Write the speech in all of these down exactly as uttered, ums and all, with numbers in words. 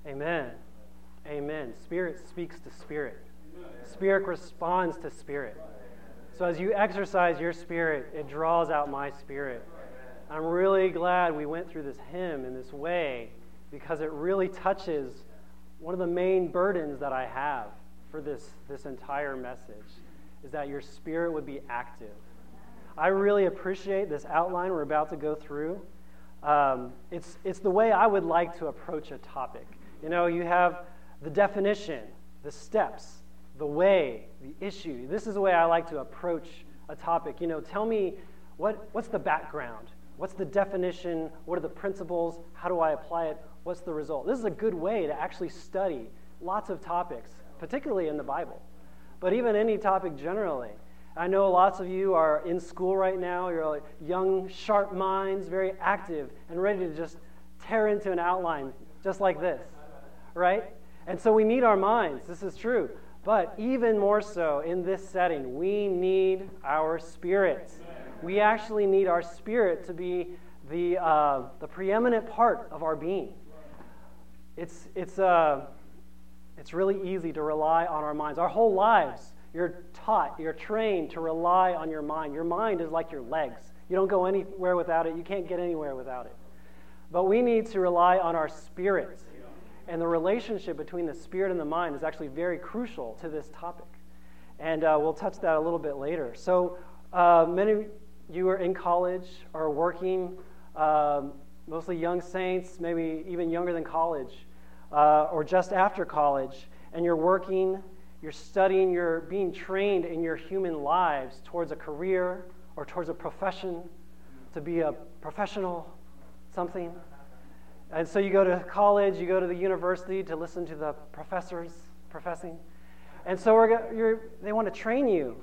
Amen. Amen. Spirit speaks to spirit. Spirit responds to spirit. So as you exercise your spirit, it draws out my spirit. I'm really glad we went through this hymn in this way because it really touches one of the main burdens that I have for this, this entire message, is that your spirit would be active. I really appreciate this outline we're about to go through. Um, it's, it's the way I would like to approach a topic. You know, you have the definition, the steps, the way, the issue. This is the way I like to approach a topic. You know, tell me what what's the background? What's the definition? What are the principles? How do I apply it? What's the result? This is a good way to actually study lots of topics, particularly in the Bible, but even any topic generally. I know lots of you are in school right now. You're like young, sharp minds, very active, and ready to just tear into an outline just like this, right? And so we need our minds. This is true. But even more so in this setting, we need our spirit. We actually need our spirit to be the uh, the preeminent part of our being. It's it's uh, it's really easy to rely on our minds. Our whole lives, you're taught, you're trained to rely on your mind. Your mind is like your legs. You don't go anywhere without it. You can't get anywhere without it. But we need to rely on our spirit. And the relationship between the spirit and the mind is actually very crucial to this topic. And uh, we'll touch that a little bit later. So uh, many of you are in college or working, um, mostly young saints, maybe even younger than college, uh, or just after college, and you're working, you're studying, you're being trained in your human lives towards a career or towards a profession, to be a professional something. And so you go to college, you go to the university to listen to the professors professing. And so we're, you're, they want to train you.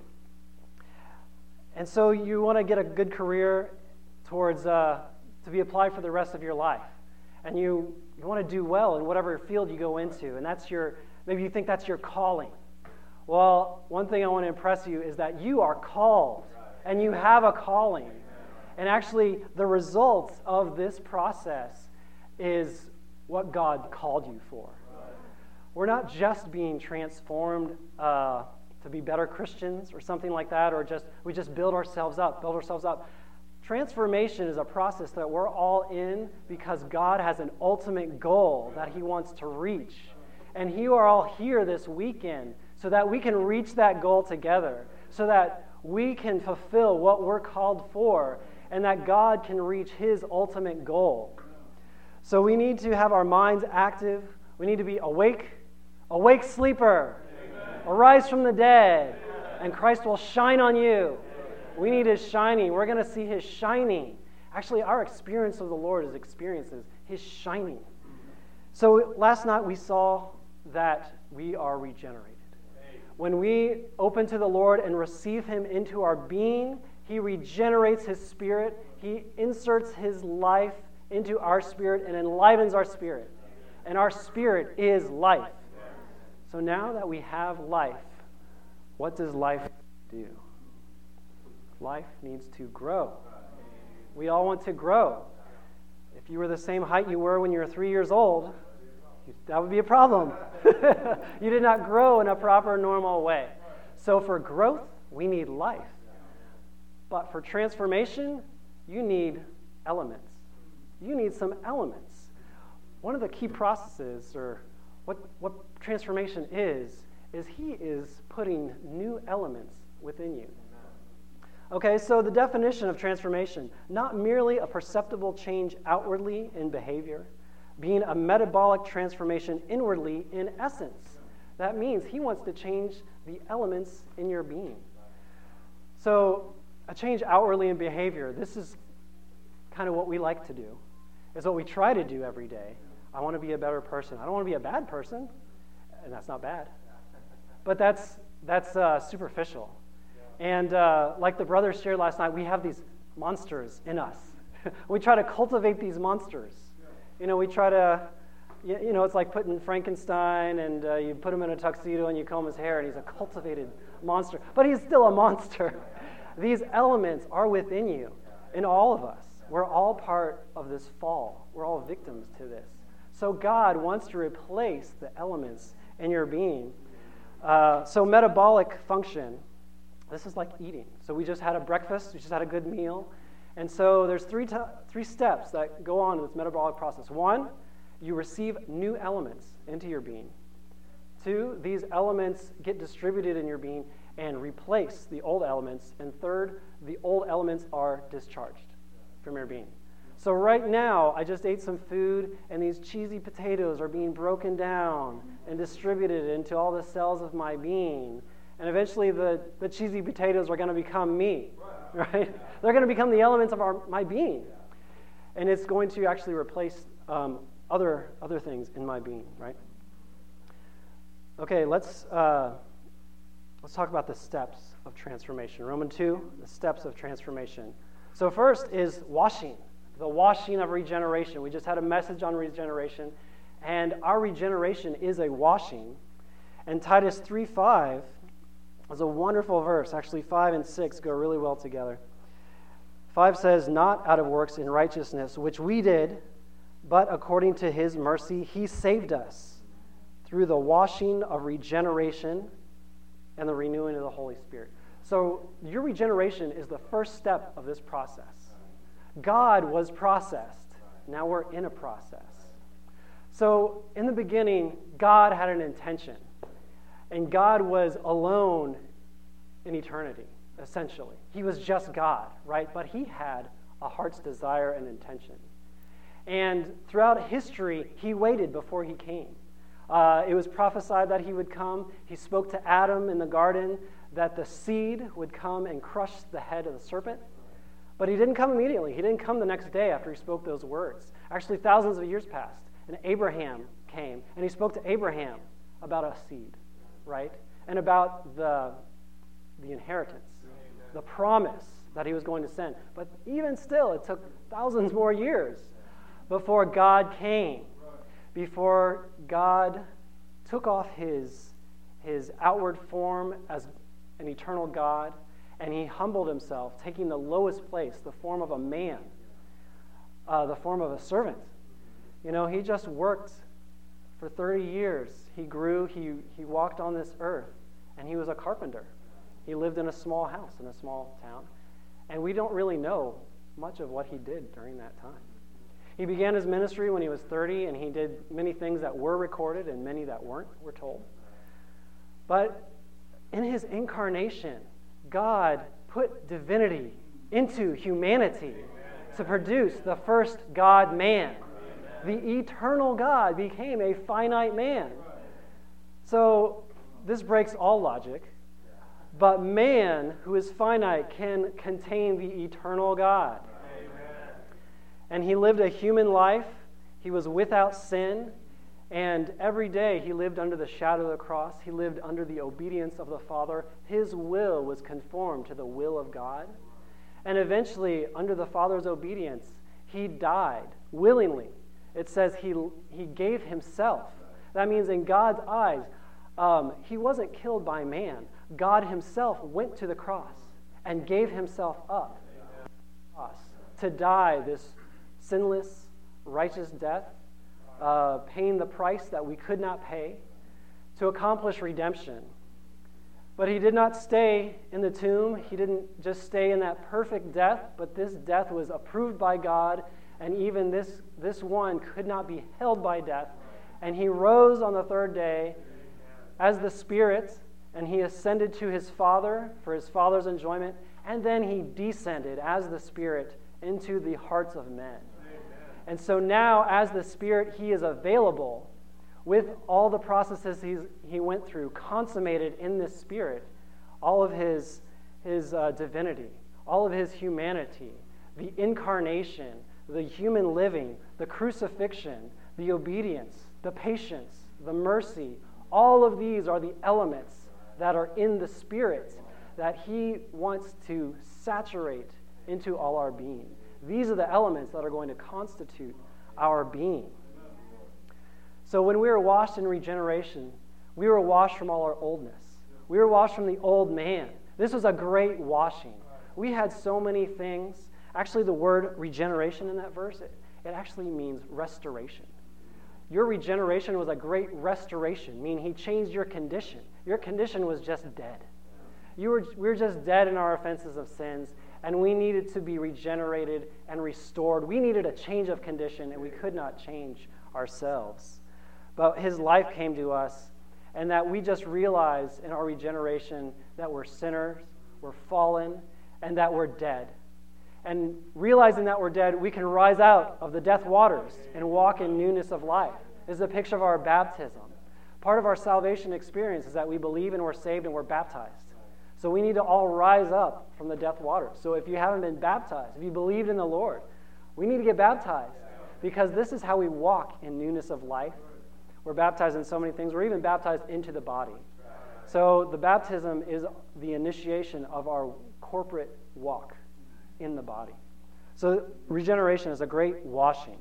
And so you want to get a good career towards uh, to be applied for the rest of your life. And you, you want to do well in whatever field you go into. And that's your, maybe you think that's your calling. Well, one thing I want to impress you is that you are called and you have a calling. And actually the results of this process is what God called you for. We're not just being transformed uh, to be better Christians or something like that, or just we just build ourselves up, build ourselves up. Transformation is a process that we're all in because God has an ultimate goal that He wants to reach. And you are all here this weekend so that we can reach that goal together, so that we can fulfill what we're called for, and that God can reach His ultimate goal. So we need to have our minds active. We need to be awake, awake sleeper. Amen. Arise from the dead, Amen. And Christ will shine on you. Amen. We need His shining. We're going to see His shining. Actually, our experience of the Lord is experiences His shining. So last night we saw that we are regenerated. When we open to the Lord and receive Him into our being, He regenerates His spirit. He inserts His life into our spirit and enlivens our spirit. And our spirit is life. So now that we have life, what does life do? Life needs to grow. We all want to grow. If you were the same height you were when you were three years old, that would be a problem. You did not grow in a proper, normal way. So for growth, we need life. But for transformation, you need elements. You need some elements. One of the key processes, or what, what transformation is, is He is putting new elements within you. Okay, so the definition of transformation, not merely a perceptible change outwardly in behavior, being a metabolic transformation inwardly in essence. That means He wants to change the elements in your being. So a change outwardly in behavior, this is kind of what we like to do. Is what we try to do every day. I want to be a better person. I don't want to be a bad person, and that's not bad. But that's that's uh, superficial. And uh, like the brothers shared last night, we have these monsters in us. We try to cultivate these monsters. You know, we try to, you know, it's like putting Frankenstein and uh, you put him in a tuxedo and you comb his hair and he's a cultivated monster. But he's still a monster. These elements are within you, in all of us. We're all part of this fall. We're all victims to this. So God wants to replace the elements in your being. Uh, so metabolic function, this is like eating. So we just had a breakfast, we just had a good meal. And so there's three, t- three steps that go on in this metabolic process. One, you receive new elements into your being. Two, these elements get distributed in your being and replace the old elements. And third, the old elements are discharged from your being. So right now, I just ate some food, and these cheesy potatoes are being broken down and distributed into all the cells of my being. And eventually, the, the cheesy potatoes are going to become me, right? They're going to become the elements of our, my being. And it's going to actually replace um, other, other things in my being, right? Okay, let's, uh, let's talk about the steps of transformation. Romans two, the steps of transformation. So first is washing. The washing of regeneration. We just had a message on regeneration, and our regeneration is a washing. And Titus three five is a wonderful verse. Actually, five and six go really well together. five says, "Not out of works in righteousness, which we did, but according to his mercy he saved us through the washing of regeneration and the renewing of the Holy Spirit." So your regeneration is the first step of this process. God was processed. Now we're in a process. So in the beginning, God had an intention. And God was alone in eternity, essentially. He was just God, right? But he had a heart's desire and intention. And throughout history, he waited before he came. Uh, it was prophesied that he would come. He spoke to Adam in the garden that the seed would come and crush the head of the serpent. But he didn't come immediately. He didn't come the next day after he spoke those words. Actually, thousands of years passed, and Abraham came, and he spoke to Abraham about a seed, right? And about the, the inheritance, the promise that he was going to send. But even still, it took thousands more years before God came, before God took off his, his outward form as an eternal God, and he humbled himself, taking the lowest place, the form of a man, uh, the form of a servant. You know, he just worked for thirty years. He grew, he, he walked on this earth, and he was a carpenter. He lived in a small house in a small town, and we don't really know much of what he did during that time. He began his ministry when he was thirty, and he did many things that were recorded and many that weren't, we're told. But in his incarnation, God put divinity into humanity to produce the first God-man. The eternal God became a finite man. So this breaks all logic, but man, who is finite, can contain the eternal God. And he lived a human life. He was without sin. And every day he lived under the shadow of the cross. He lived under the obedience of the Father. His will was conformed to the will of God. And eventually, under the Father's obedience, he died willingly. It says he, he gave himself. That means in God's eyes, um, he wasn't killed by man. God himself went to the cross and gave himself up to die this sinless, righteous death, Uh, paying the price that we could not pay to accomplish redemption. But he did not stay in the tomb. He didn't just stay in that perfect death, but this death was approved by God, and even this, this one could not be held by death. And he rose on the third day as the Spirit, and he ascended to his Father for his Father's enjoyment, and then he descended as the Spirit into the hearts of men. And so now, as the Spirit, he is available with all the processes he's, he went through, consummated in this Spirit, all of his, his uh, divinity, all of his humanity, the incarnation, the human living, the crucifixion, the obedience, the patience, the mercy. All of these are the elements that are in the Spirit that he wants to saturate into all our being. These are the elements that are going to constitute our being. So when we were washed in regeneration, we were washed from all our oldness. We were washed from the old man. This was a great washing. We had so many things. Actually, the word regeneration in that verse, it, it actually means restoration. your regeneration was a great restoration, meaning he changed your condition. Your condition was just dead. You were, we were just dead in our offenses of sins, and we needed to be regenerated and restored. We needed a change of condition, and we could not change ourselves. But his life came to us, and that we just realized in our regeneration that we're sinners, we're fallen, and that we're dead. And realizing that we're dead, we can rise out of the death waters and walk in newness of life. This is a picture of our baptism. Part of our salvation experience is that we believe and we're saved and we're baptized. So we need to all rise up from the death waters. So if you haven't been baptized, if you believed in the Lord, we need to get baptized, because this is how we walk in newness of life. We're baptized in so many things. We're even baptized into the body. So the baptism is the initiation of our corporate walk in the body. So regeneration is a great washing.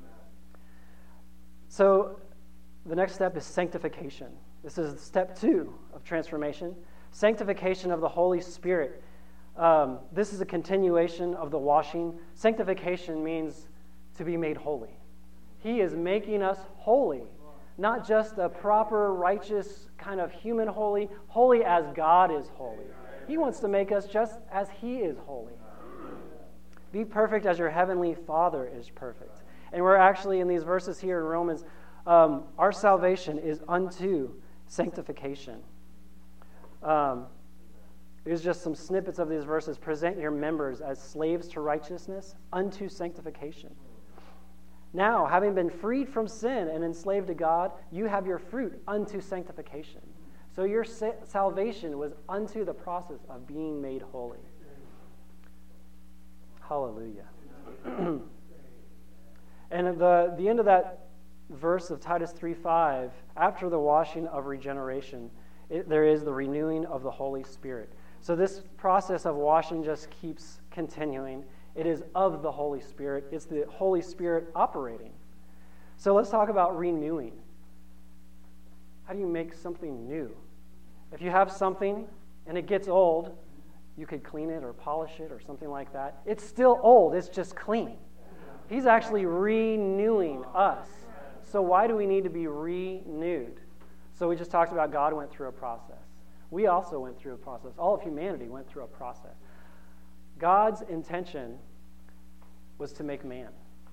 So the next step is sanctification. This is step two of transformation. Sanctification of the Holy Spirit. Um, this is a continuation of the washing. Sanctification means to be made holy. He is making us holy. Not just a proper, righteous, kind of human holy, holy as God is holy. He wants to make us just as he is holy. Be perfect as your heavenly Father is perfect. And we're actually in these verses here in Romans, um, our salvation is unto sanctification. Um, here's just some snippets of these verses. Present your members as slaves to righteousness unto sanctification. Now, having been freed from sin and enslaved to God, you have your fruit unto sanctification. So your sa- salvation was unto the process of being made holy. Hallelujah. And at the, the end of that verse of Titus three five, after the washing of regeneration, it, there is the renewing of the Holy Spirit. So this process of washing just keeps continuing. It is of the Holy Spirit. It's the Holy Spirit operating. So let's talk about renewing. How do you make something new? If you have something and it gets old, you could clean it or polish it or something like that. It's still old. It's just clean. He's actually renewing us. So why do we need to be renewed? So we just talked about God went through a process. We also went through a process. All of humanity went through a process. God's intention was to make man.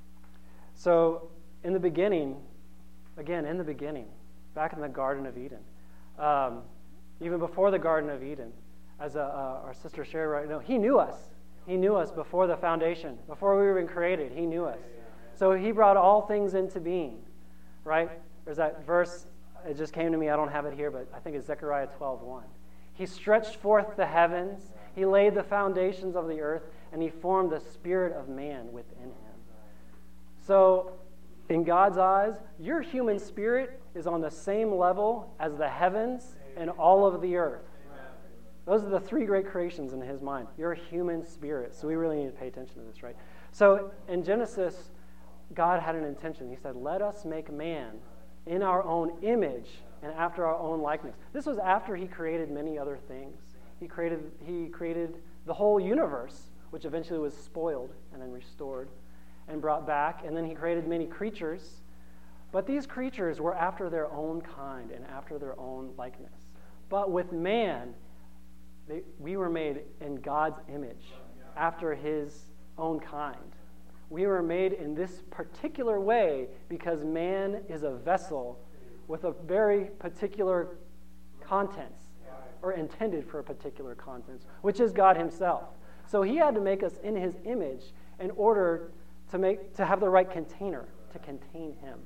So in the beginning, again, in the beginning, back in the Garden of Eden, um, even before the Garden of Eden, as a, uh, our sister Sherry right now, he knew us. He knew us before the foundation, before we were even created. He knew us. So he brought all things into being, right? There's that verse, it just came to me, I don't have it here, but I think it's Zechariah twelve one. He stretched forth the heavens, he laid the foundations of the earth, and he formed the spirit of man within him. So, in God's eyes, your human spirit is on the same level as the heavens and all of the earth. Those are the three great creations in his mind. Your human spirit. So we really need to pay attention to this, right? So in Genesis, God had an intention. He said, let us make man in our own image and after our own likeness. This was after he created many other things. He created, he created the whole universe, which eventually was spoiled and then restored and brought back. And then he created many creatures. But these creatures were after their own kind and after their own likeness. But with man, they, we were made in God's image, after his own kind. We were made in this particular way because man is a vessel with a very particular contents, or intended for a particular contents, which is God himself. So he had to make us in his image in order to make to have the right container to contain him.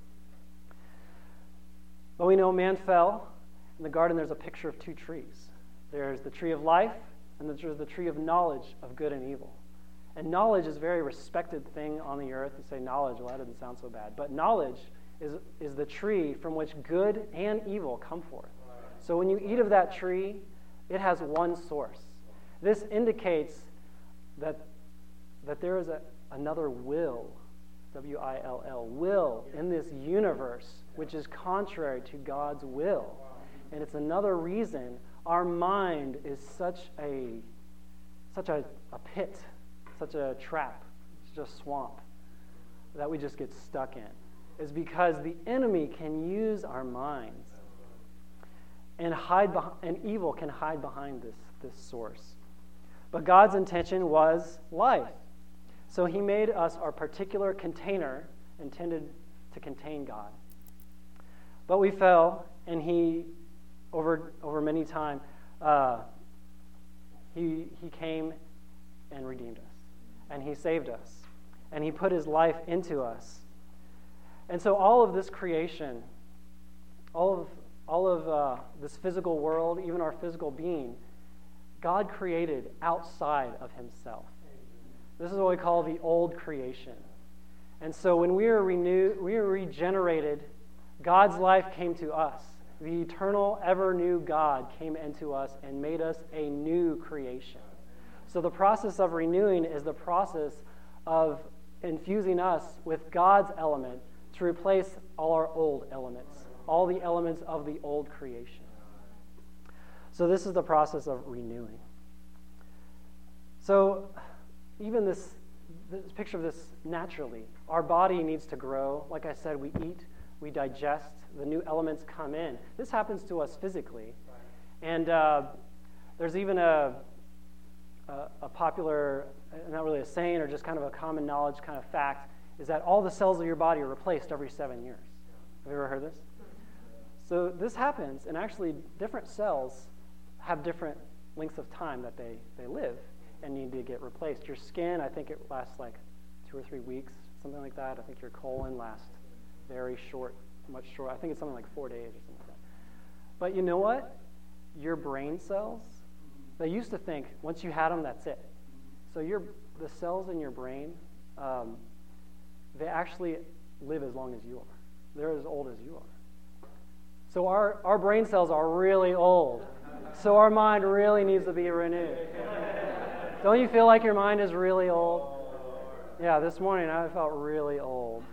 But we know man fell. In the garden, there's a picture of two trees. There's the tree of life, and there's the tree of knowledge of good and evil. And knowledge is a very respected thing on the earth. You say knowledge, well, that doesn't sound so bad. But knowledge is, is the tree from which good and evil come forth. So when you eat of that tree, it has one source. This indicates that, that there is a, another will, W I L L, will in this universe, which is contrary to God's will. And it's another reason our mind is such a such a, a pit, such a trap, such a swamp that we just get stuck in. is because the enemy can use our minds, and hide beh- and evil can hide behind this, this source. But God's intention was life. So he made us our particular container intended to contain God. But we fell, and he, over over many time, uh, he he came and redeemed us, and he saved us, and he put his life into us. And so all of this creation, all of all of uh, this physical world, even our physical being, God created outside of himself. This is what we call the old creation. And so when we are renewed, we are regenerated, God's life came to us. The eternal, ever-new God came into us and made us a new creation. So the process of renewing is the process of infusing us with God's element to replace all our old elements, all the elements of the old creation. So this is the process of renewing. So even this, this picture of this naturally, our body needs to grow. Like I said, we eat, we digest, the new elements come in. This happens to us physically. And uh, there's even a, a, a popular, not really a saying or just kind of a common knowledge kind of fact, is that all the cells of your body are replaced every seven years. Have you ever heard this? So this happens, and actually different cells have different lengths of time that they, they live and need to get replaced. Your skin, I think it lasts like two or three weeks, something like that. I think your colon lasts very short, much short. I think it's something like four days or something like that. But you know what? Your brain cells, they used to think once you had them, that's it. So your the cells in your brain, um, they actually live as long as you are. They're as old as you are. So our, our brain cells are really old. So our mind really needs to be renewed. Don't you feel like your mind is really old? Yeah, this morning I felt really old.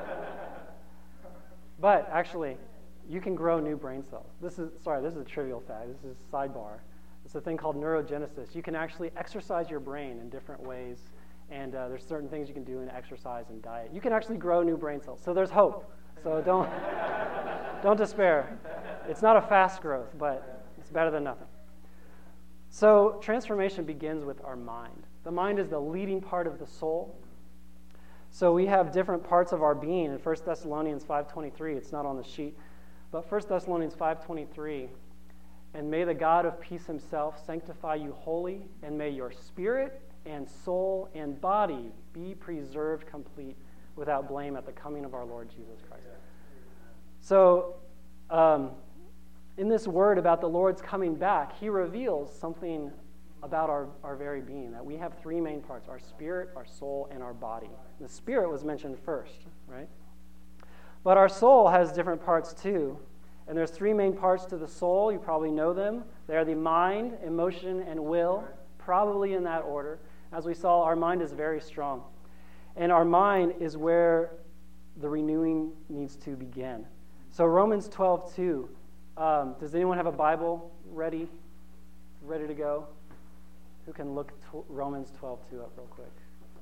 But actually, you can grow new brain cells. This is, sorry, this is a trivial fact. This is a sidebar. It's a thing called neurogenesis. You can actually exercise your brain in different ways, and uh, there's certain things you can do in exercise and diet. You can actually grow new brain cells. So there's hope. So don't, don't despair. It's not a fast growth, but it's better than nothing. So transformation begins with our mind. The mind is the leading part of the soul. So we have different parts of our being. In First Thessalonians five twenty-three, it's not on the sheet, but First Thessalonians five twenty-three, and may the God of peace himself sanctify you wholly, and may your spirit and soul and body be preserved complete without blame at the coming of our Lord Jesus Christ. So um, in this word about the Lord's coming back, he reveals something about our, our very being, that we have three main parts: our spirit, our soul, and our body. The spirit was mentioned first, right? But our soul has different parts too. And there's three main parts to the soul. You probably know them. They are the mind, emotion, and will, probably in that order. As we saw, our mind is very strong. And our mind is where the renewing needs to begin. So Romans twelve two. Um, does anyone have a Bible ready, ready to go? Who can look t- Romans twelve two up real quick?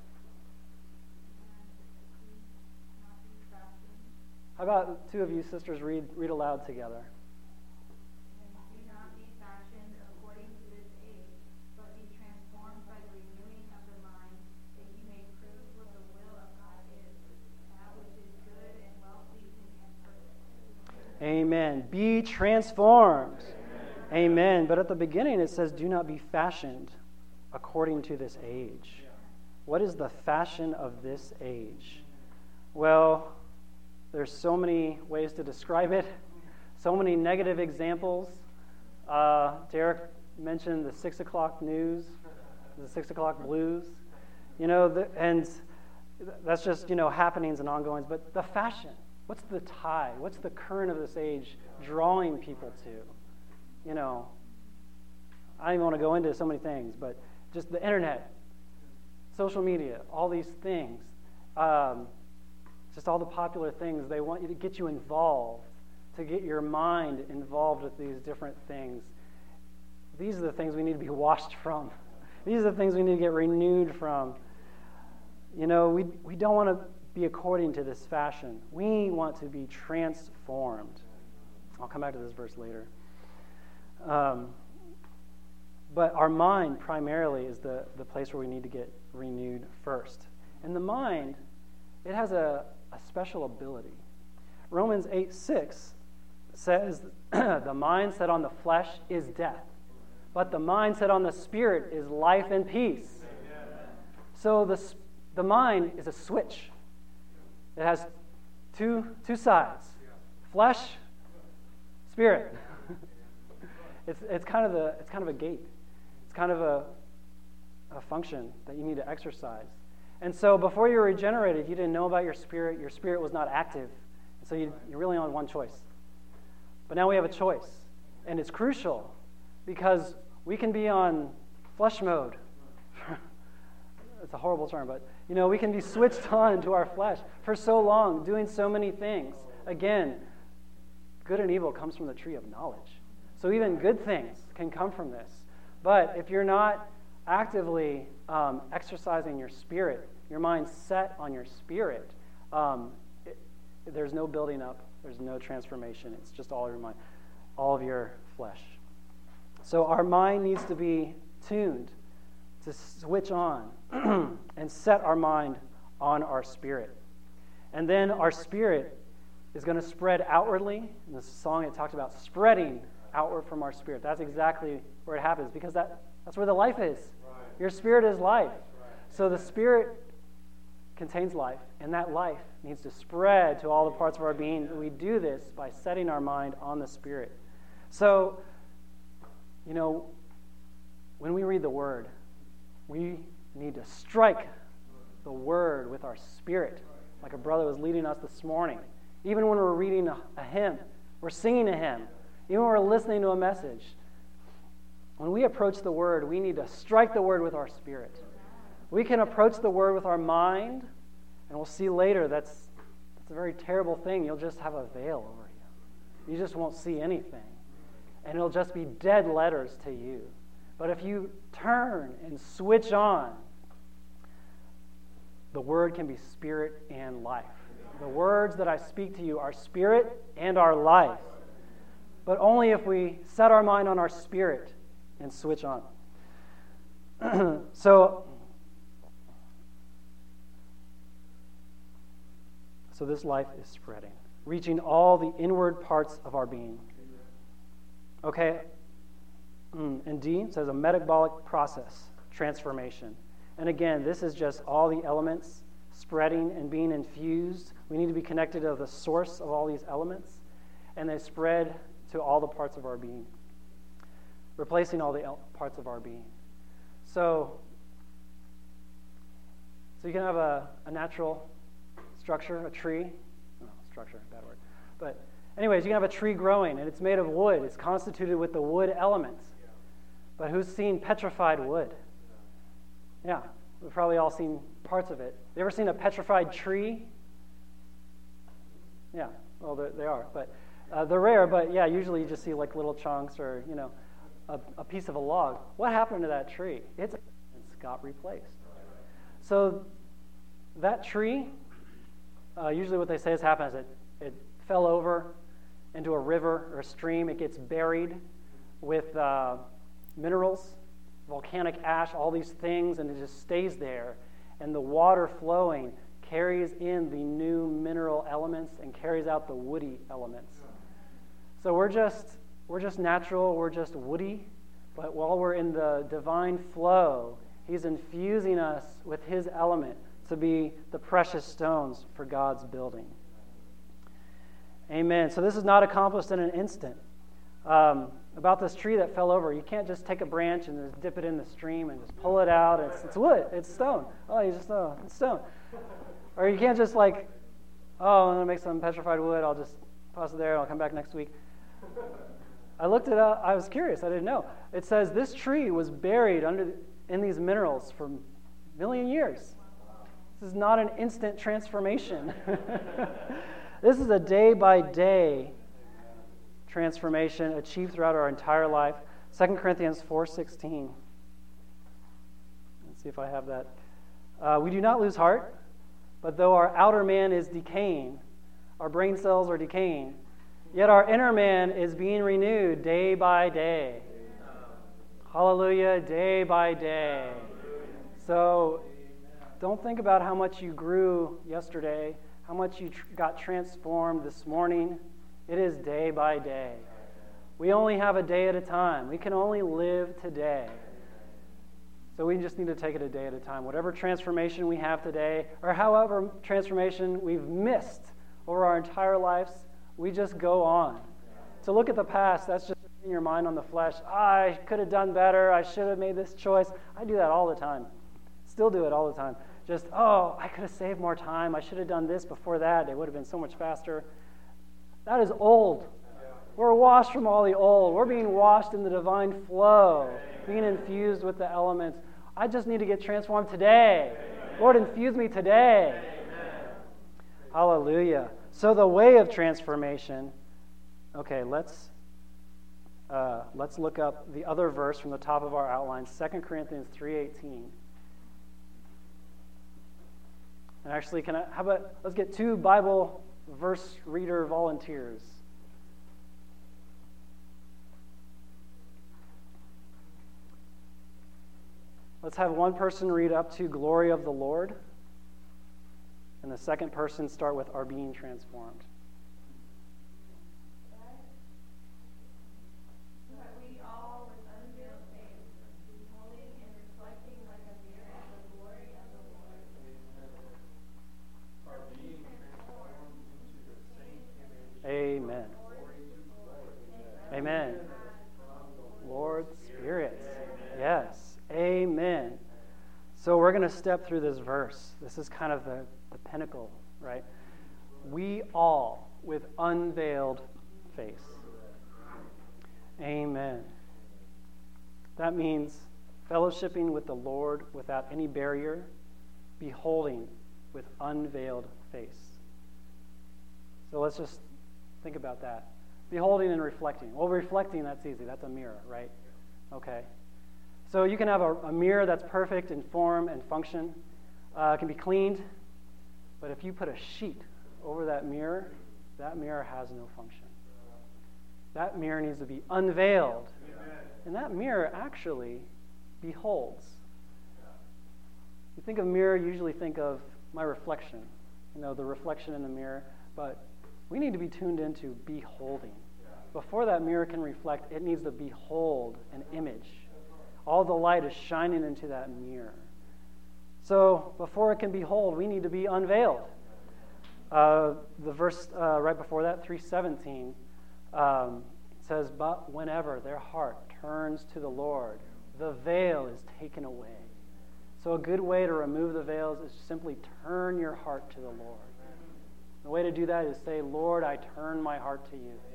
How about two of you sisters read read aloud together? And do not be fashioned according to this age, but be transformed by the renewing of the mind, that you may prove what the will of God is, that which is good and well-pleasing and perfect. Amen. Be transformed. Amen. Amen. But at the beginning it says, do not be fashioned according to this age. What is the fashion of this age? Well, there's so many ways to describe it, so many negative examples. Uh, Derek mentioned the six o'clock news, the six o'clock blues, you know, the, and that's just, you know, happenings and ongoings. But the fashion, what's the tide? What's the current of this age drawing people to? You know, I don't even want to go into so many things, but just the internet, social media, all these things. Um, Just all the popular things, they want you to get you involved, to get your mind involved with these different things. These are the things we need to be washed from. These are the things we need to get renewed from. You know, we we don't want to be according to this fashion. We want to be transformed. I'll come back to this verse later. Um, but our mind primarily is the, the place where we need to get renewed first. And the mind, it has a, a special ability. Romans eight six says, the mind set on the flesh is death, but the mind set on the spirit is life and peace. Amen. So the, the mind is a switch. It has two, two sides, flesh, spirit. it's, it's, kind of the, it's kind of a gate. It's kind of a, a function that you need to exercise. And so before you were regenerated, you didn't know about your spirit. Your spirit was not active. And so you, you're really on one choice. But now we have a choice. And it's crucial because we can be on flesh mode. It's a horrible term, but you know, we can be switched on to our flesh for so long, doing so many things. Again, good and evil comes from the tree of knowledge. So even good things can come from this. But if you're not actively um, exercising your spirit, your mind set on your spirit, um, it, there's no building up, there's no transformation. It's just all your mind, all of your flesh. So our mind needs to be tuned to switch on and set our mind on our spirit. And then our spirit is going to spread outwardly. In the song it talks about spreading outward from our spirit. That's exactly where it happens because that, that's where the life is. Right. Your spirit is life. Right. So the spirit contains life, and that life needs to spread to all the parts of our being. And we do this by setting our mind on the spirit. So, you know, when we read the Word, we need to strike the Word with our spirit, like a brother was leading us this morning. Even when we're reading a, a hymn, we're singing a hymn, even when we're listening to a message, when we approach the Word, we need to strike the Word with our spirit. We can approach the Word with our mind, and we'll see later that's, that's a very terrible thing. You'll just have a veil over you. You just won't see anything. And it'll just be dead letters to you. But if you turn and switch on, the Word can be spirit and life. The words that I speak to you are spirit and are life. But only if we set our mind on our spirit and switch on. so, so this life is spreading, reaching all the inward parts of our being. Okay? And D says a metabolic process, transformation. And again, this is just all the elements spreading and being infused. We need to be connected to the source of all these elements, and they spread to all the parts of our being, replacing all the el- parts of our being. So, so you can have a, a natural structure, a tree. No, structure, bad word. But anyways, you can have a tree growing, and it's made of wood. It's constituted with the wood elements. But who's seen petrified wood? Yeah, we've probably all seen parts of it. You ever seen a petrified tree? Yeah, well, they are, but uh, they're rare. But yeah, usually you just see like little chunks or you know, a, a piece of a log. What happened to that tree? It's, it's got replaced. So that tree, uh, usually what they say has happened is it it fell over into a river or a stream. It gets buried with uh, minerals, volcanic ash, all these things, and it just stays there. And the water flowing carries in the new mineral elements and carries out the woody elements. So we're just we're just natural, we're just woody, but while we're in the divine flow, He's infusing us with His element to be the precious stones for God's building. Amen. So this is not accomplished in an instant. Um, about this tree that fell over, you can't just take a branch and just dip it in the stream and just pull it out. It's, it's wood. It's stone. Oh, you just oh, it's stone. Or you can't just like, oh, I'm gonna make some petrified wood. I'll just toss it there. And I'll come back next week. I looked it up. I was curious. I didn't know. It says this tree was buried under in these minerals for a million years. This is not an instant transformation. This is a day-by-day transformation achieved throughout our entire life. Second Corinthians four sixteen. Let's see if I have that. Uh, we do not lose heart, But though our outer man is decaying, our brain cells are decaying, yet our inner man is being renewed day by day. Hallelujah, day by day. So don't think about how much you grew yesterday, how much you tr- got transformed this morning. It is day by day. We only have a day at a time. We can only live today. So we just need to take it a day at a time. Whatever transformation we have today, or however transformation we've missed over our entire lives, we just go on. To look at the past, that's just in your mind on the flesh. Ah, I could have done better. I should have made this choice. I do that all the time. Still do it all the time. Just, oh, I could have saved more time. I should have done this before that. It would have been so much faster. That is old. We're washed from all the old. We're being washed in the divine flow, being infused with the elements. I just need to get transformed today. Lord, infuse me today. Hallelujah. So the way of transformation, okay, let's uh, let's look up the other verse from the top of our outline, Second Corinthians three eighteen. And actually, can I, how about, let's get two Bible verse reader volunteers. Let's have one person read up to glory of the Lord, and the second person start with our being transformed. But we all with unveiled face, beholding and reflecting like a mirror the glory of the Lord, are being transformed into the same image. Amen. Amen. Lord Spirit. Yes. Amen. So we're going to step through this verse. This is kind of the, the pinnacle, right? We all with unveiled face. Amen. That means fellowshipping with the Lord without any barrier, beholding with unveiled face. So let's just think about that. Beholding and reflecting. Well, reflecting, that's easy. That's a mirror, right? Okay. So you can have a, a mirror that's perfect in form and function. Uh, it can be cleaned. But if you put a sheet over that mirror, that mirror has no function. That mirror needs to be unveiled. And that mirror actually beholds. You think of mirror, you usually think of my reflection. You know, the reflection in the mirror. But we need to be tuned into beholding. Before that mirror can reflect, it needs to behold an image. All the light is shining into that mirror. So before it can behold, we need to be unveiled. Uh, the verse uh, right before that, three seventeen, um, says, but whenever their heart turns to the Lord, the veil is taken away. So a good way to remove the veils is simply turn your heart to the Lord. The way to do that is say, Lord, I turn my heart to you.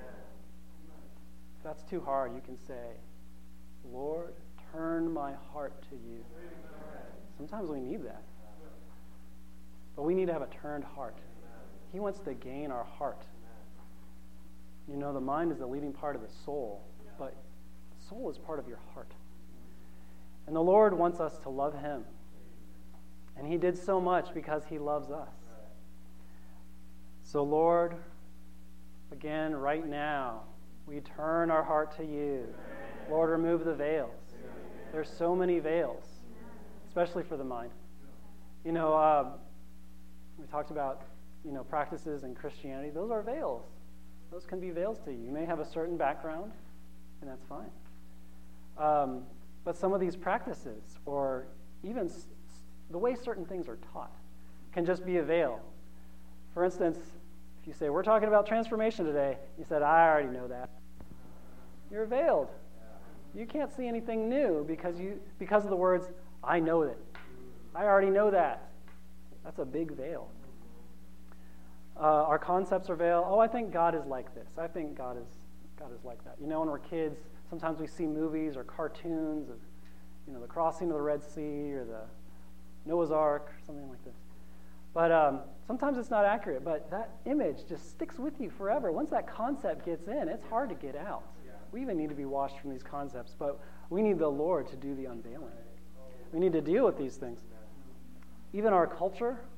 If that's too hard, you can say, Lord, turn my heart to you. Sometimes we need that. But we need to have a turned heart. He wants to gain our heart. You know, the mind is the leading part of the soul, but the soul is part of your heart. And the Lord wants us to love him. And he did so much because he loves us. So, Lord, again, right now, we turn our heart to you. Lord, remove the veils. There's so many veils, especially for the mind. You know, uh, we talked about, you know, practices in Christianity. Those are veils. Those can be veils to you. You may have a certain background, and that's fine. Um, but some of these practices, or even s- the way certain things are taught, can just be a veil. For instance, if you say, we're talking about transformation today, you said, I already know that. You're veiled. You can't see anything new because you because of the words, I know that. I already know that. That's a big veil. Uh, our concepts are veiled. Oh, I think God is like this. I think God is God is like that. You know, when we're kids, sometimes we see movies or cartoons of, you know, the crossing of the Red Sea or the Noah's Ark, or something like this. But um, sometimes it's not accurate, but that image just sticks with you forever. Once that concept gets in, it's hard to get out. We even need to be washed from these concepts, but we need the Lord to do the unveiling. We need to deal with these things. Even our culture,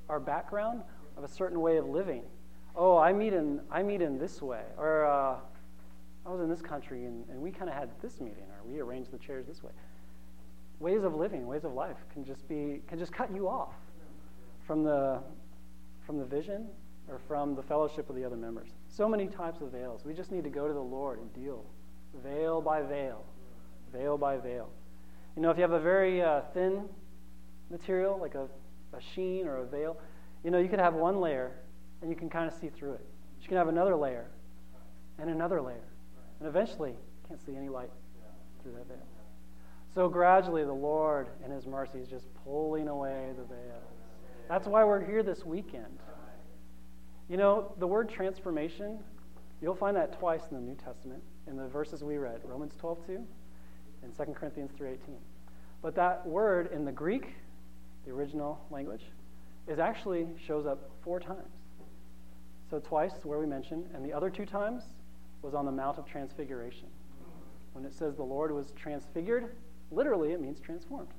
our background of a certain way of living. Oh, I meet in I meet in this way, or uh, I was in this country and, and we kind of had this meeting, or we arranged the chairs this way. Ways of living, ways of life can just be can just cut you off from the from the vision or from the fellowship of the other members. So many types of veils. We just need to go to the Lord and deal veil by veil, veil by veil. You know, if you have a very uh, thin material, like a, a sheen or a veil, you know, you could have one layer and you can kind of see through it. You can have another layer and another layer. And eventually, you can't see any light through that veil. So gradually, the Lord, in His mercy, is just pulling away the veils. That's why we're here this weekend. You know, the word transformation, you'll find that twice in the New Testament, in the verses we read, Romans twelve two and Second Corinthians three eighteen. But that word in the Greek, the original language, is actually shows up four times. So twice where we mentioned, and the other two times was on the Mount of Transfiguration. When it says the Lord was transfigured, literally it means transformed.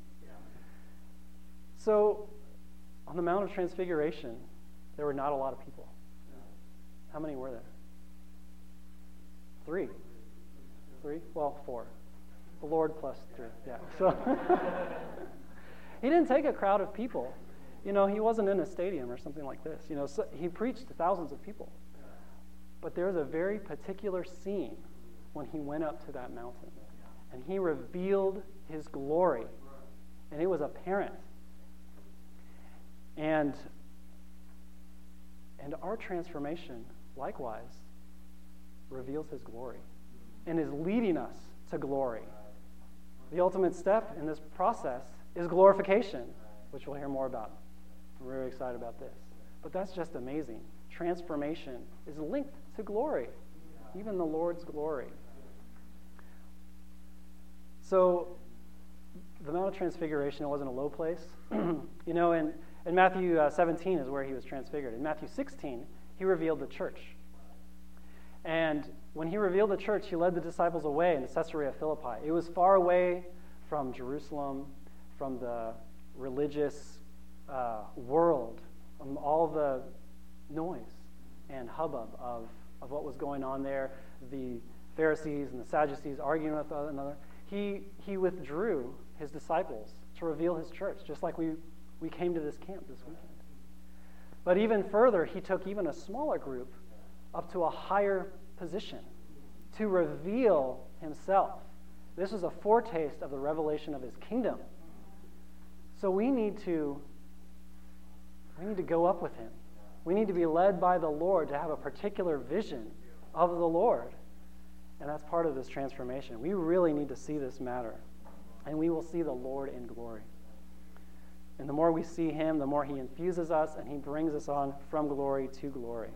So on the Mount of Transfiguration, there were not a lot of people. How many were there? Three. Three? Well, four. The Lord plus three. Yeah. So He didn't take a crowd of people. You know, He wasn't in a stadium or something like this. You know, so He preached to thousands of people. But there was a very particular scene when He went up to that mountain. And He revealed His glory. And it was apparent. And, and our transformation, likewise, reveals His glory and is leading us to glory. The ultimate step in this process is glorification, which we'll hear more about. I'm really excited about this. But that's just amazing. Transformation is linked to glory, even the Lord's glory. So the Mount of Transfiguration, it wasn't a low place. You know, in, in Matthew uh, seventeen is where He was transfigured. In Matthew sixteen, He revealed the church. And when He revealed the church, He led the disciples away into Caesarea Philippi. It was far away from Jerusalem, from the religious uh, world, from all the noise and hubbub of, of what was going on there, the Pharisees and the Sadducees arguing with one another. He, he withdrew His disciples to reveal His church, just like we, we came to this camp this weekend. But even further, He took even a smaller group up to a higher position to reveal Himself. This was a foretaste of the revelation of His kingdom. So we need to we need to go up with Him. We need to be led by the Lord to have a particular vision of the Lord. And that's part of this transformation. We really need to see this matter. And we will see the Lord in glory. And the more we see Him, the more He infuses us and He brings us on from glory to glory.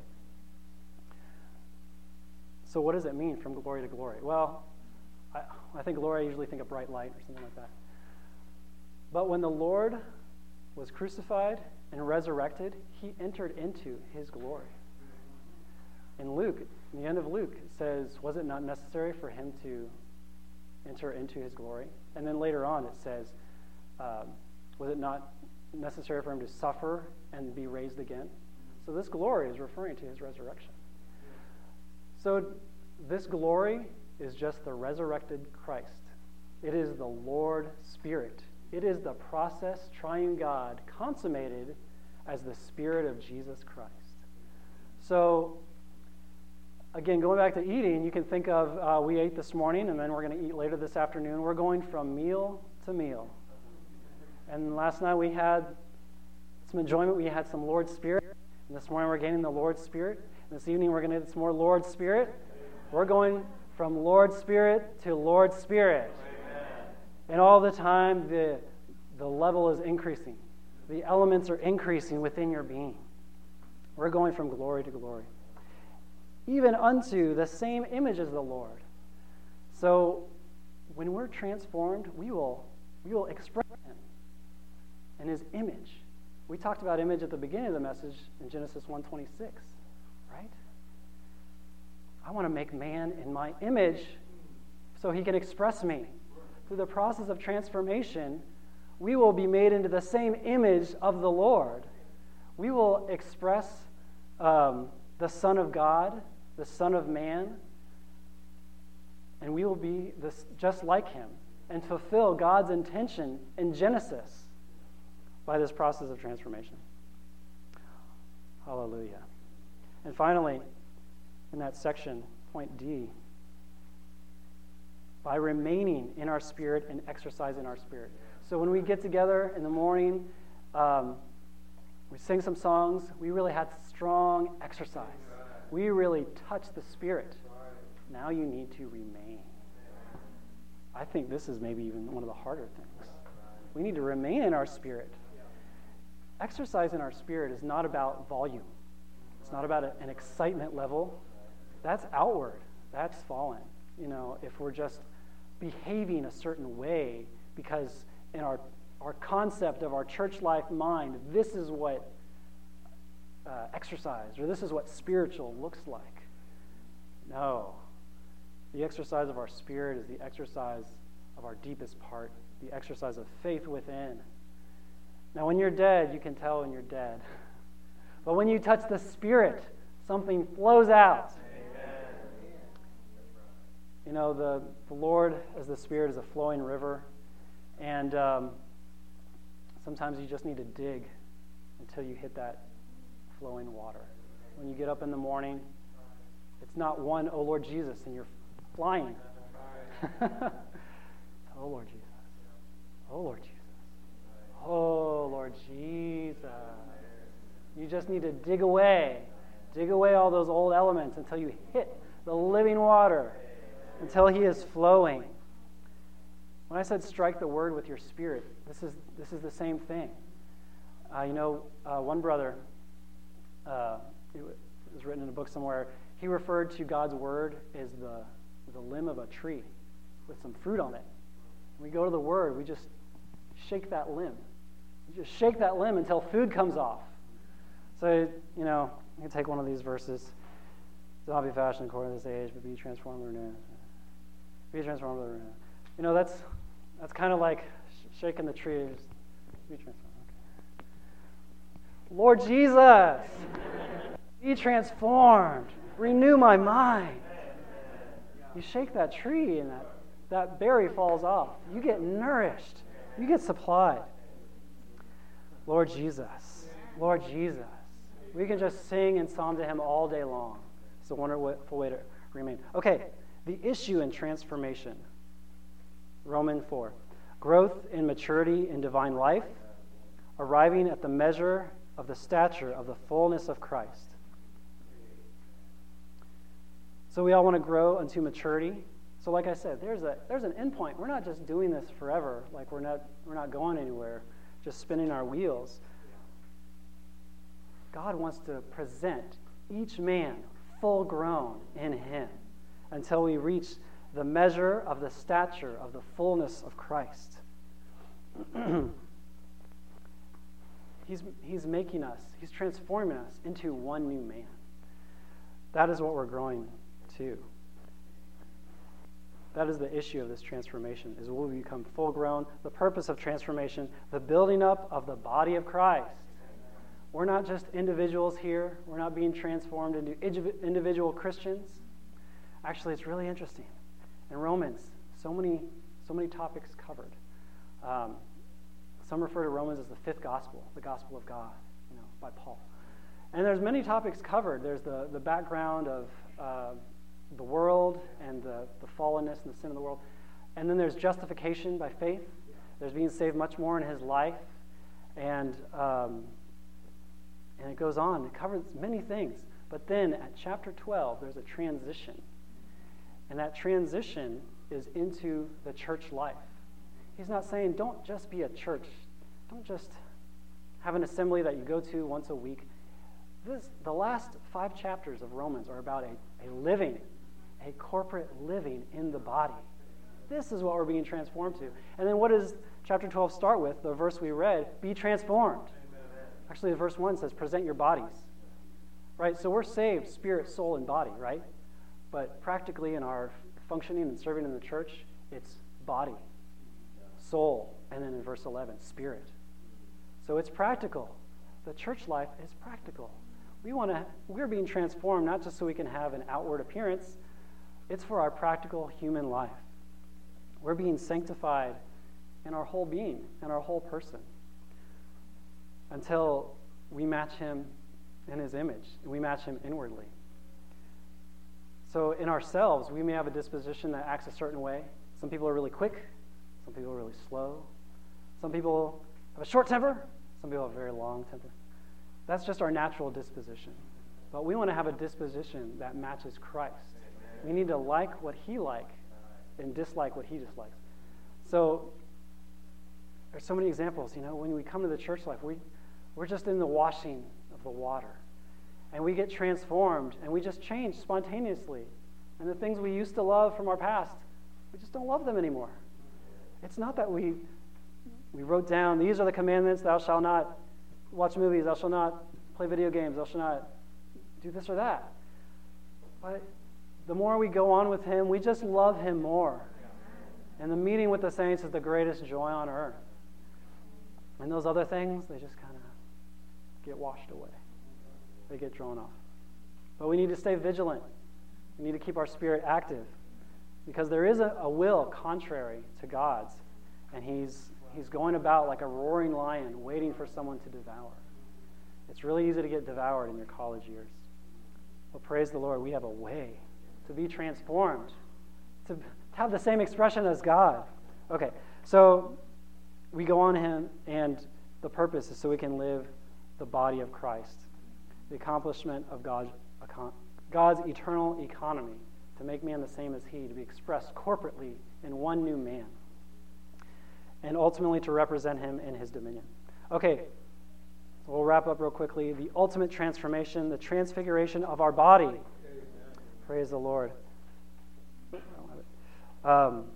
So what does it mean from glory to glory? Well, I, I think glory, I usually think of bright light or something like that. But when the Lord was crucified and resurrected, He entered into His glory. In Luke, in the end of Luke, it says, was it not necessary for Him to enter into His glory? And then later on it says, um, was it not necessary for Him to suffer and be raised again? So this glory is referring to His resurrection. So this glory is just the resurrected Christ. It is the Lord Spirit. It is the process, triune God, consummated as the Spirit of Jesus Christ. So, again, going back to eating, you can think of, uh, we ate this morning, and then we're going to eat later this afternoon. We're going from meal to meal. And last night we had some enjoyment. We had some Lord's Spirit. And this morning we're gaining the Lord's Spirit. And this evening we're going to get some more Lord's Spirit. We're going from Lord's Spirit to Lord's Spirit. Amen. And all the time the, the level is increasing. The elements are increasing within your being. We're going from glory to glory. Even unto the same image as the Lord. So when we're transformed, we will, we will express Him in His image. We talked about image at the beginning of the message in Genesis one twenty-six, right? I want to make man in my image so he can express me. Through the process of transformation, we will be made into the same image of the Lord. We will express um, the Son of God, the Son of Man, and we will be this, just like him and fulfill God's intention in Genesis by this process of transformation. Hallelujah. And finally, in that section, point D, by remaining in our spirit and exercising our spirit. So when we get together in the morning, um, we sing some songs, we really had strong exercise. We really touch the Spirit. Now you need to remain. I think this is maybe even one of the harder things. We need to remain in our spirit. Exercise in our spirit is not about volume. It's not about a, an excitement level. That's outward. That's fallen. You know, if we're just behaving a certain way because in our our concept of our church life mind, this is what uh, exercise or this is what spiritual looks like. No. The exercise of our spirit is the exercise of our deepest part, the exercise of faith within. Now, when you're dead, you can tell when you're dead. But when you touch the Spirit, something flows out. Amen. You know, the, the Lord, as the Spirit, is a flowing river. And um, sometimes you just need to dig until you hit that flowing water. When you get up in the morning, it's not one, oh Lord Jesus, and you're flying. Oh Lord Jesus. Oh Lord Jesus. Oh Lord Jesus. You just need to dig away. Dig away all those old elements until you hit the living water, until he is flowing. When I said strike the word with your spirit, this is this is the same thing. Uh, you know, uh, one brother, uh, it was written in a book somewhere, he referred to God's word as the, the limb of a tree with some fruit on it. When we go to the word, we just shake that limb. You just shake that limb until food comes off. So, you know, you can take one of these verses. Do not be fashioned according to this age, but be transformed by the renewal. Be transformed by the renewal. You know, that's that's kind of like sh- shaking the tree. Just be transformed. Okay. Lord Jesus, be transformed. Renew my mind. You shake that tree and that, that berry falls off. You get nourished. You get supplied. Lord Jesus. Lord Jesus. We can just sing and psalm to him all day long. It's a wonderful way to remain. Okay, the issue in transformation. Romans four. Growth in maturity in divine life, arriving at the measure of the stature of the fullness of Christ. So we all want to grow into maturity. So like I said, there's a there's an end point. We're not just doing this forever, like we're not we're not going anywhere, just spinning our wheels. God wants to present each man full grown in him until we reach the measure of the stature of the fullness of Christ. he's, he's making us, he's transforming us into one new man. That is what we're growing to. That is the issue of this transformation, is will we become full grown? The purpose of transformation, the building up of the body of Christ. We're not just individuals here. We're not being transformed into individual Christians. Actually, it's really interesting. In Romans, so many, so many topics covered. Um, some refer to Romans as the fifth gospel, the gospel of God, you know, by Paul. And there's many topics covered. There's the, the background of uh, the world and the, the fallenness and the sin of the world. And then there's justification by faith. There's being saved much more in his life. And um, and it goes on. It covers many things. But then at chapter twelve, there's a transition. And that transition is into the church life. He's not saying, don't just be a church. Don't just have an assembly that you go to once a week. This, the last five chapters of Romans are about a, a living, a corporate living in the body. This is what we're being transformed to. And then what does chapter twelve start with? The verse we read, be transformed. Actually, verse one says, present your bodies. Right? So we're saved, spirit, soul, and body, right? But practically in our functioning and serving in the church, it's body, soul, and then in verse eleven, spirit. So it's practical. the church life is practical. We want to, we're being transformed not just so we can have an outward appearance, it's for our practical human life. We're being sanctified in our whole being, in our whole person, until we match him in his image, and we match him inwardly. So in ourselves, we may have a disposition that acts a certain way. Some people are really quick. Some people are really slow. Some people have a short temper. Some people have a very long temper. That's just our natural disposition. But we want to have a disposition that matches Christ. We need to like what he likes and dislike what he dislikes. So there's so many examples. You know, when we come to the church life, we, we're just in the washing of the water. And we get transformed, and we just change spontaneously. And the things we used to love from our past, we just don't love them anymore. It's not that we we wrote down, these are the commandments, thou shalt not watch movies, thou shalt not play video games, thou shalt not do this or that. But the more we go on with him, we just love him more. And the meeting with the saints is the greatest joy on earth. And those other things, they just kind of get washed away. They get drawn off. But we need to stay vigilant. We need to keep our spirit active, because there is a, a will contrary to God's, and he's he's going about like a roaring lion waiting for someone to devour. It's really easy to get devoured in your college years. Well, praise the Lord, we have a way to be transformed, to have the same expression as God. Okay, so we go on him, and the purpose is so we can live the body of Christ, the accomplishment of God's, God's eternal economy, to make man the same as he, to be expressed corporately in one new man, and ultimately to represent him in his dominion. Okay, so we'll wrap up real quickly. The ultimate transformation, the transfiguration of our body. Amen. Praise the Lord. I don't have it. Um,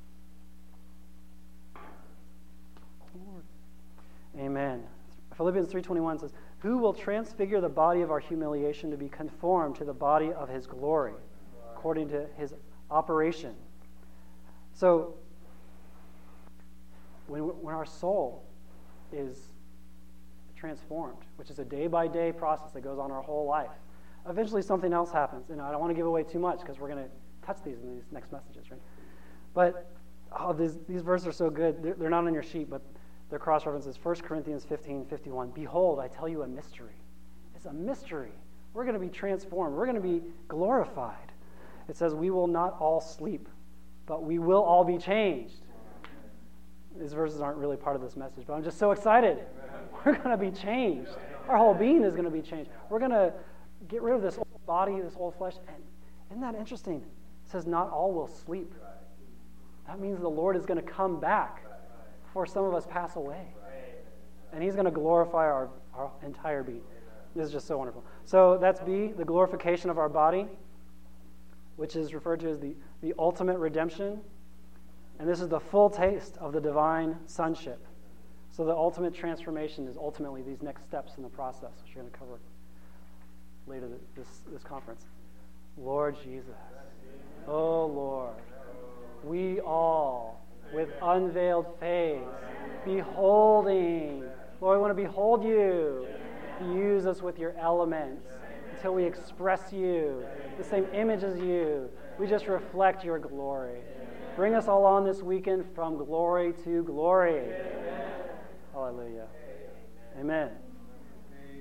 Lord. Amen. Philippians three twenty-one says, who will transfigure the body of our humiliation to be conformed to the body of his glory, according to his operation. So, when, when our soul is transformed, which is a day-by-day process that goes on our whole life, eventually something else happens. And I don't want to give away too much because we're going to touch these in these next messages, right? But oh, these, these verses are so good. They're, they're not on your sheet, but they're cross-references. First Corinthians fifteen fifty-one. Behold, I tell you a mystery. It's a mystery. We're going to be transformed. We're going to be glorified. It says, we will not all sleep, but we will all be changed. These verses aren't really part of this message, but I'm just so excited. We're going to be changed. Our whole being is going to be changed. We're going to get rid of this old body, this old flesh. And isn't that interesting? It says, not all will sleep. That means the Lord is going to come back before some of us pass away. And he's going to glorify our, our entire being. This is just so wonderful. So that's B, the glorification of our body, which is referred to as the, the ultimate redemption. And this is the full taste of the divine sonship. So the ultimate transformation is ultimately these next steps in the process, which we're going to cover later this, this conference. Lord Jesus, oh Lord, we all, with unveiled face, beholding, Lord, we want to behold you. Use us with your elements until we express you, the same image as you. We just reflect your glory. Bring us all on this weekend from glory to glory. Amen. Hallelujah. Amen.